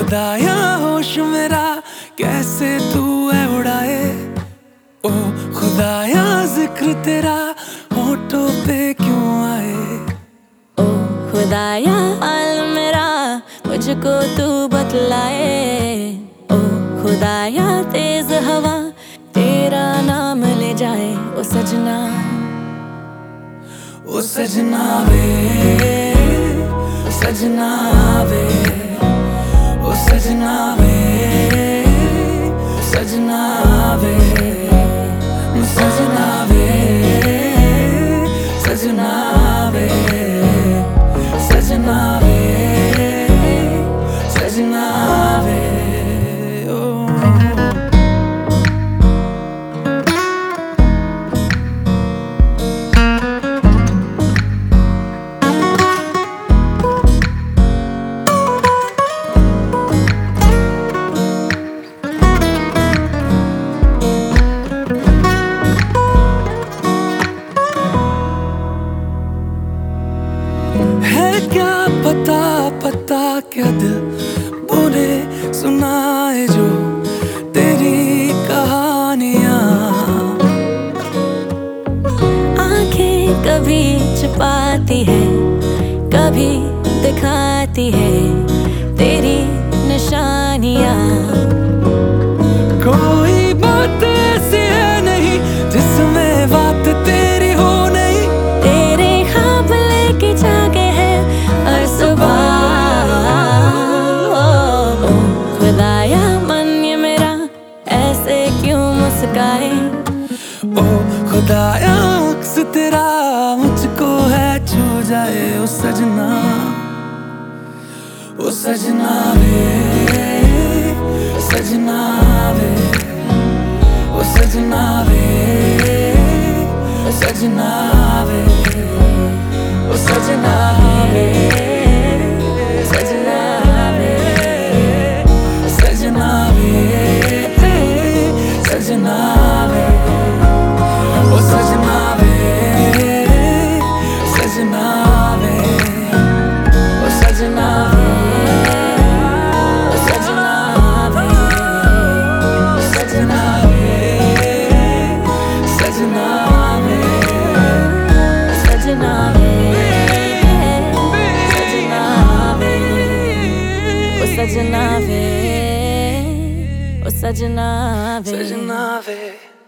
खुदाया होश मेरा कैसे तू है उड़ाए। ओ खुदाया जिक्र तेरा होठों पे क्यों आए। ओ खुदाया हाल मेरा मुझको तू बतलाए। ओ खुदाया तेज हवा तेरा नाम ले जाए। ओ सजना, ओ सजना वे, सजना वे, ओ सजना वे, सजना वे, सजना वे, सजना वे, सजना वे, सजना वे। है क्या पता पता क्या दिल बोले सुनाए जो तेरी कहानियां। आंखें कभी छुपाती है कभी दिखाती है तेरी निशानियां। कोई बात ऐसी है नहीं जिसमें बात तेरी हो नहीं। तेरे ख्वाब लेके जागे हैं हर सुबह। ओ खुदाया मन ये मेरा ऐसे क्यों मुस्काए। ओ खुदाया अक्स तेरा मुझको है छू जाए। ओ सजना, ओ सजना वे, सजना वे, ओ सजना वे, सजना वे, ओ सजना वे, सजना वे, सजना वे, सजना वे, ओ सजना वे, सजना वे, ओ सजना वे, सजना वे, सजना वे, सजना वे, सजना वे, सजना वे, ओ सजना वे, ओ सजना वे, सजना वे।